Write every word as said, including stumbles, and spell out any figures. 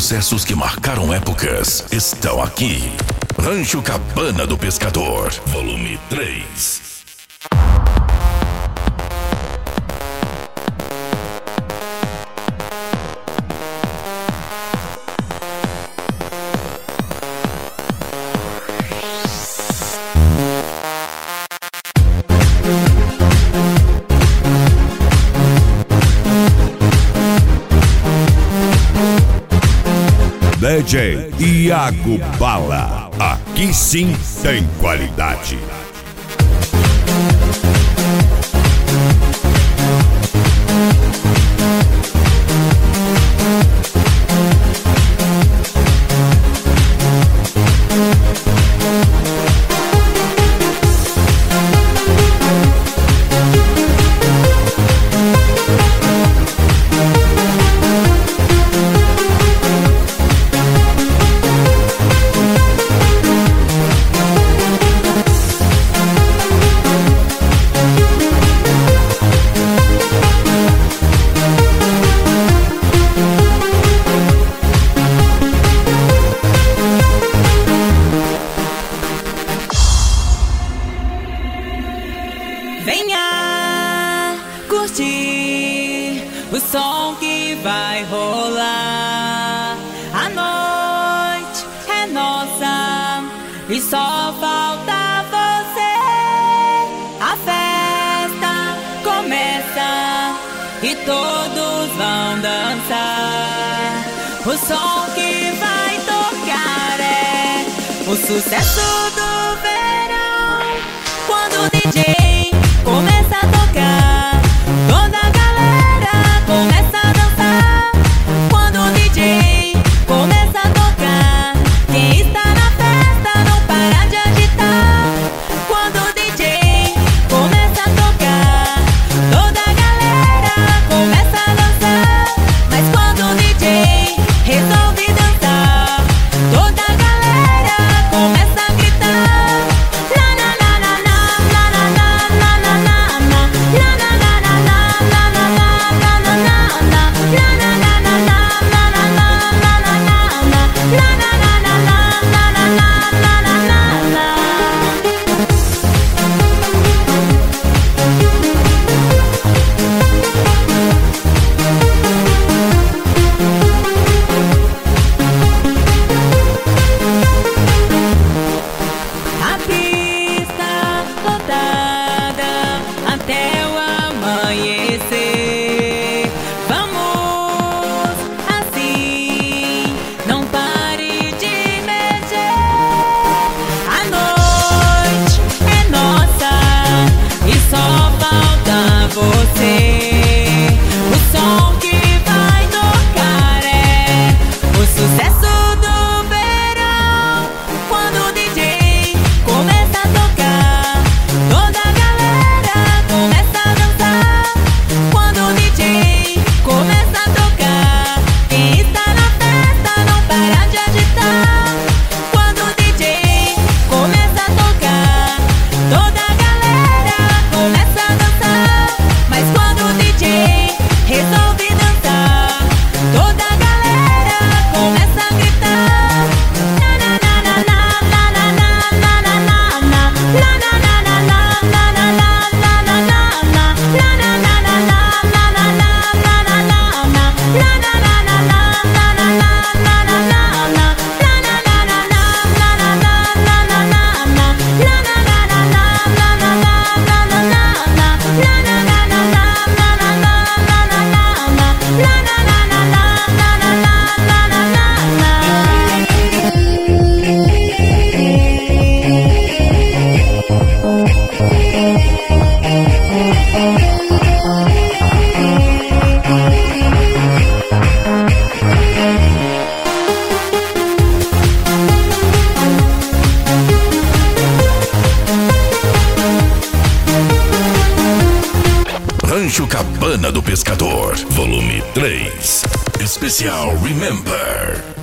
sucessos que marcaram épocas estão aqui. Rancho Cabana do Pescador, volume três. D J Iago Bala, aqui sim tem qualidade. Venha curtir o som que vai rolar. A noite é nossa e só falta você. A festa começa e todos vão dançar. O som que vai tocar é o sucesso do verão. Quando o D J começa a tocar, toda a galera começa a dançar. Quando o D J começa a tocar, quem está na festa não para de agitar. Quando o D J começa a tocar, toda a galera começa a dançar. Mas quando o D J resolve dançar, toda a galera começa a gritar. Até o amanhecer, vamos assim, não pare de mexer. A noite é nossa e só falta você. O som que vai tocar é o sucesso do verão. Quando o D J começa a tocar, toda a galera começa a dançar. Quando o D J começa a tocar, quem está na festa não para de agitar. Quando o D J começa a tocar, toda a galera começa a dançar. Mas quando o D J resolve dançar, toda a galera começa a gritar. Na na na na na na na na na na na na na na na Rancho Cabana do Pescador, volume três. Especial Remember.